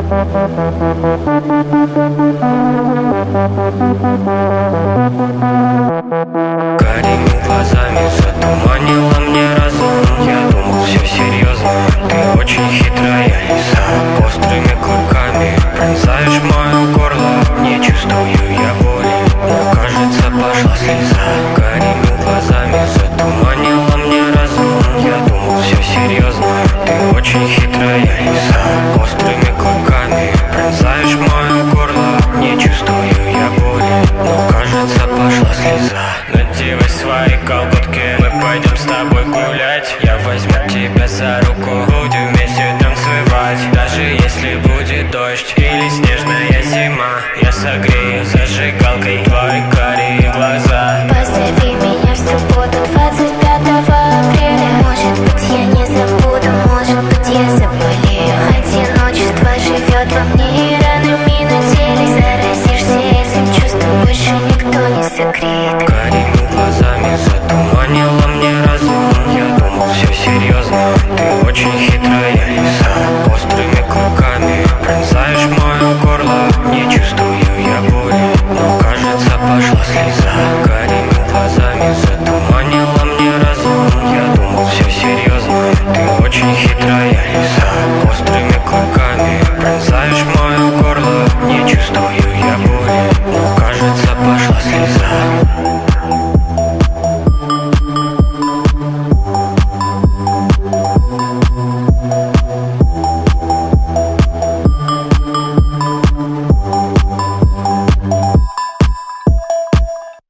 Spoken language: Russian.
Карими глазами затуманила мне разум. Я думал, все серьезно, ты очень хитрая лиса. Острыми клыками пронзаешь мое горло. Не чувствую я боли, но кажется пошла слеза. Карими глазами затуманила мне разум. Я думал, все серьезно, ты очень хитрая лиса. Острыми клыками пронзаешь мое горло. Не чувствую я боли, но кажется пошла слеза. Надевай свои колготки, мы пойдем с тобой гулять. Я возьму тебя за руку, будем вместе танцевать. Даже если будет дождь или снежная зима, я согрею зажигалкой твои карие глаза. Позови меня в субботу 25 апреля. Может быть, я не забуду, может быть, я заболею. Одиночество живет во мне и ранами на теле. Заразишься этим чувством, больше никто не согреет. Карими глазами затуманила мне разум. Я думал, все серьезно, ты очень хитрая лиса. Острыми клыками пронзаешь мое горло. Не чувствую я боли, но кажется пошла слеза. Карими глазами затуманила мне разум. Я думал, все серьезно, ты очень хитрая лиса. Острыми клыками пронзаешь мое горло. Не чувствую я боли, но кажется пошла слеза.